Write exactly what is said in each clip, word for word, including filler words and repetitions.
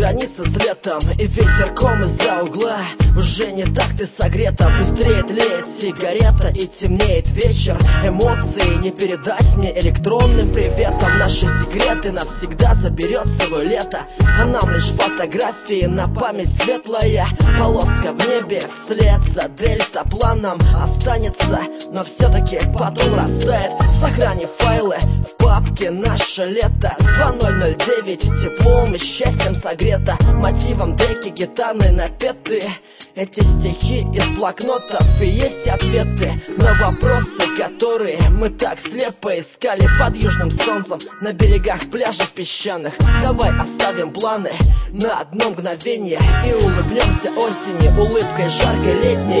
границы с летом и ветерком из-за угла. Уже не так ты согрета, быстрее тлеет сигарета и темнеет вечер. Эмоции не передать мне электронным приветом. Наши секреты навсегда заберет свое лето, а нам лишь фотографии на память светлая. Полоска в небе вслед за дельтапланом останется, но все-таки потом растает. Сохрани файлы в папке «Наше лето». Два ноль ноль девять, теплом и счастьем согрето. Мотивом деки гитарные напеты. Эти стихи из блокнотов и есть ответы на вопросы, которые мы так слепо искали под южным солнцем на берегах пляжей песчаных. Давай оставим планы на одно мгновение и улыбнемся осени улыбкой жаркой летней.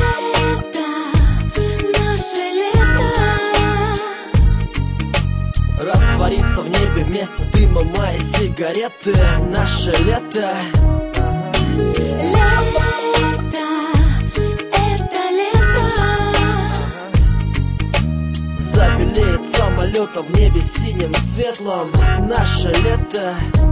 Раствориться в небе вместе с дымом моей сигареты. Наше лето. Забелеет самолетом в небе синим светлым. Наше лето.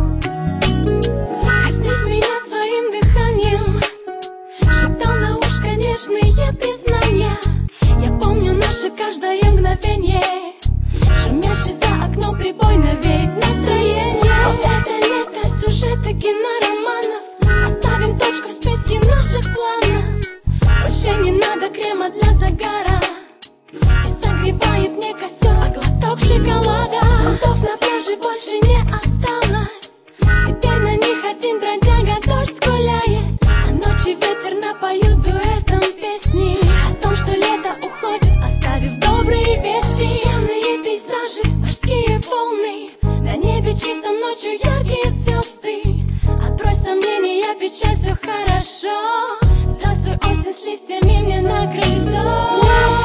Коснись меня своим дыханием, шептал на ушко нежные признания. Я помню наше каждое мгновение, шумящий за окном прибой навеет настроение. Это лето, сюжеты кинороманов. Оставим точку в списке наших планов. Больше не надо крема для загара, и согревает мне костер, а глоток шоколада. Зонтов на пляже больше не осталось. Теперь на них один бродяга дождь гуляет, а ночи ветер напоют дуэтом песни о том, что лето уходит, оставив добрые вести. Песчаные пейзажи, морские волны, на небе чисто ночью яркие звезды. Отбрось сомнения, печаль, все хорошо. Здравствуй, осень с листьями мне на крыльцо.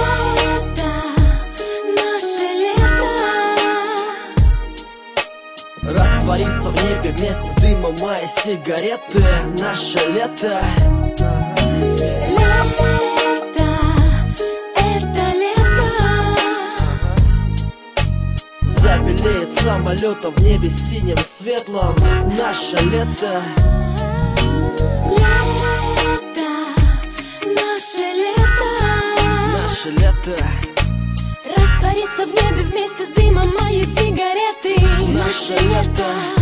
Раствориться в небе вместе с дымом моей сигареты. Наше лето. Лето, это лето. Забелеет самолетом в небе синим светлым. Наше лето. Лето, наше лето. Наше лето. Раствориться в небе вместе с дымом моей сигареты. Наше лето.